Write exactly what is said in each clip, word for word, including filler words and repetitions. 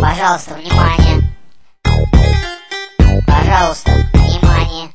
Пожалуйста, внимание. Пожалуйста, внимание.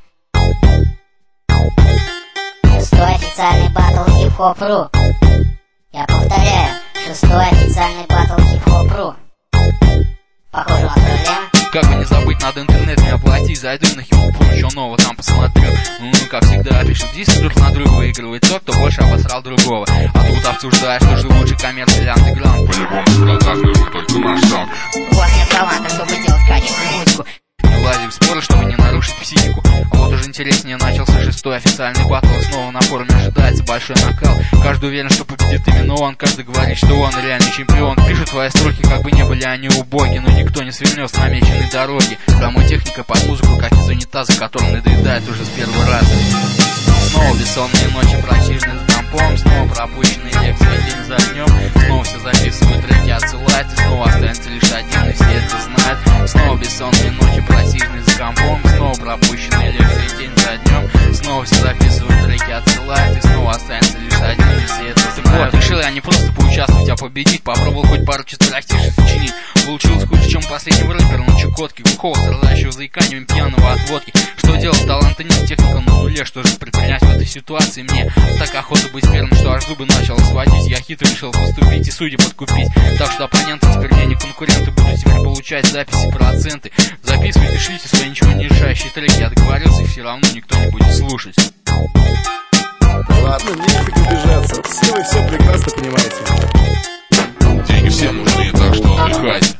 Шестой официальный батл хип-хоп.ру. Я повторяю, шестой официальный батл хип-хоп.ру. Похоже, у нас проблема. Как бы не забыть, надо интернет не оплатить. Зайду на хип-хоп, еще нового там посмотрю. Ну, как всегда, пишут десять друг на друга. Выигрывает тот, кто больше обосрал другого. А тут обсуждаешь, что же лучше коммерция или андеграунд. По-любому продажный только наш саунд. У вас нет таланта, чтобы делать качественную музыку. Не влазим в споры, чтобы не нарушить психику. А вот уже интереснее начался шестой официальный батл. Снова на форуме ожидается большой накал. Каждый уверен, что победит именно он. Каждый говорит, что он реальный чемпион. Пишут твои строки, как бы не были они убоги. Но никто не свернет с намеченной дороги. Домой техника под музыку, как из унитаза, который надоедает уже с первого раза. Снова бессонные ночи, прочижены с компом. Снова пропущенные лекции день за днем. Снова все записывают треки, отсылают. И снова останется лишь один, и все это знают. Снова бессонные ночи, просиженные за компом. Снова пропущенные лекции день за днем. Снова все записывают треки, отсылают. И снова останется лишь один, и все это знают. Вот, решил я не просто поучаствовать, а победить. Попробовал хоть пару четверостишей сочинить. Получилось хуже, чем последнего рэпера на Чукотке. Глухого, страдающего заиканием, пьяного от водки. Что делать, таланта нет, техника на нуле. Что же предпринять в этой ситуации мне? Так охота быть первым, что аж зубы начало сводить. Я хитро решил поступить и судьи подкупить. Так что оппоненты теперь мне не конкуренты. Буду теперь получать записи, проценты. Записывайте, шлите свои ничего не решающие треки. Я договорился, и все равно никто не будет слушать. Ладно, нефиг убежаться. Все вы все прекрасно понимаете. Деньги всем нужны, так что отдыхайте.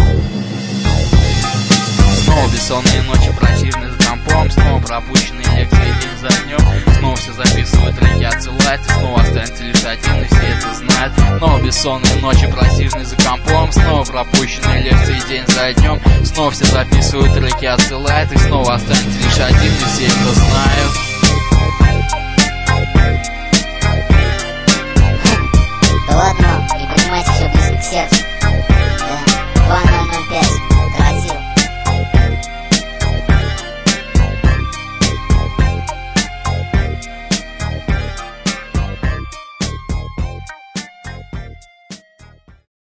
Снова бессонные ночи, прочижены с компом. Снова пропущенные лекции день за днем. Снова все записывают треки, отсылают. И снова останется лишь один, и все это знают. Снова бессонные ночи, прочижены за компом. Снова пропущенные лекции день за днем. Снова все записывают треки, отсылают. И снова останется лишь один, и все это знают. Да ладно, не принимайте все близко к сердцу.